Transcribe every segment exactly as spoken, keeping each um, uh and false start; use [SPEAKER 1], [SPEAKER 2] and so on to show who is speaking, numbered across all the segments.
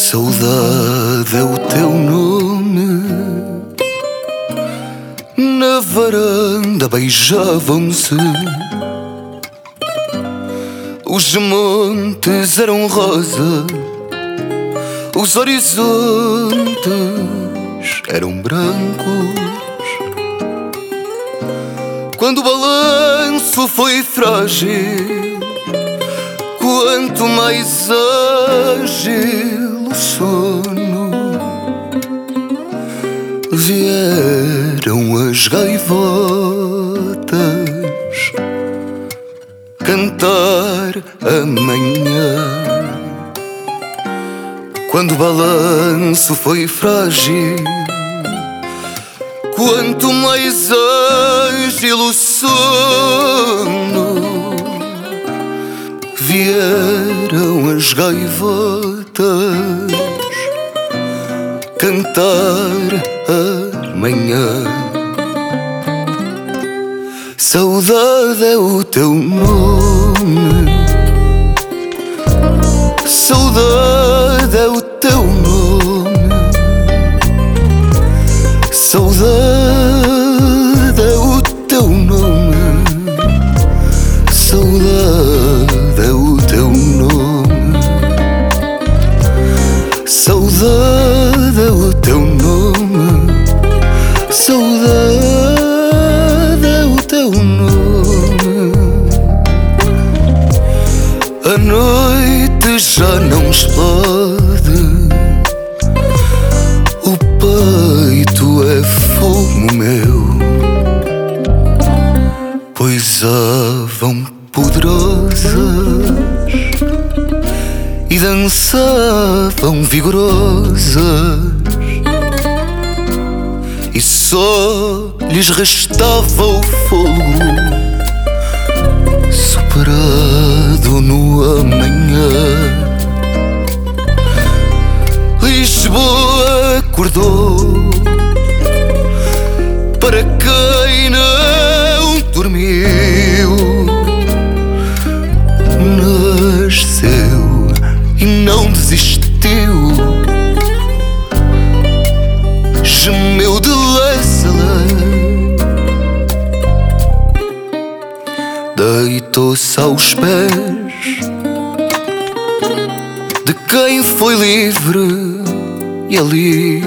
[SPEAKER 1] Saudade é o teu nome. Na varanda beijavam-se. Os montes eram rosa, os horizontes eram brancos. Quando o balanço foi frágil, quanto mais ágil o sono, vieram as gaivotas cantar amanhã. Quando o balanço foi frágil, quanto mais ágil o sono, vieram as gaivotas cantar amanhã. Saudade é o teu nome. Saudade é o teu nome. Saudade é o teu nome. Saudade é o teu nome. Saudade é o teu nome. Saudade é o teu nome. A noite já não explode, o peito é fogo meu, poisavam poderosas e dançavam vigorosas, e só lhes restava o fogo superado no amanhã. Lisboa acordou para quem não dormiu, nasceu e não desistiu, gemeu de leste a leste, deitou-se aos pés de quem foi livre, e ali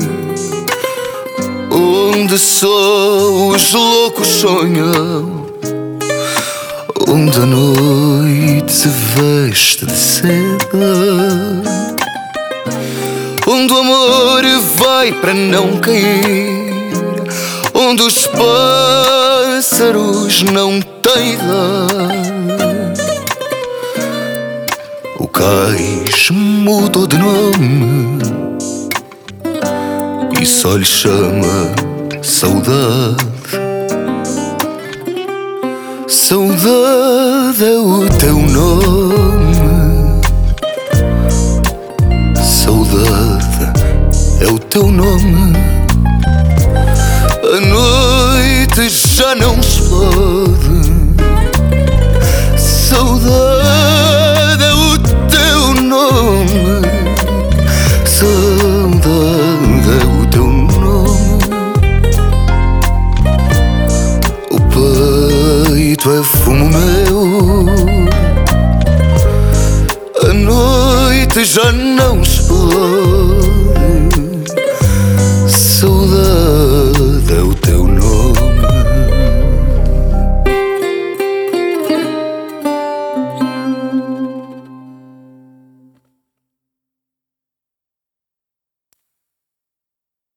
[SPEAKER 1] onde só os loucos sonham, onde a noite se veste de seda, onde o amor vai para não cair, onde os pássaros não têm idade. O cais mudou de nome e só lhe chama saudade. Saudade é o teu nome. Saudade é o teu nome. A noite já não explode. Saudade é o teu nome. Saudade é o teu nome. O peito é fumo meu. A noite já não explode. Saudade